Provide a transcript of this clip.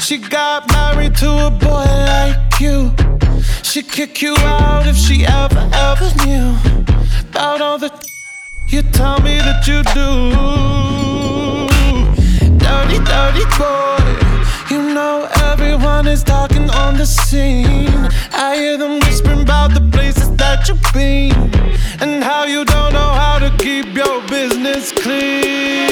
she got married to a boy like you. She'd kick you out if she ever knew about all the you tell me that you do. Dirty, dirty boy. You know everyone is talking on the scene. I hear them whispering about the places that you've been and how you don't know how to keep your business clean.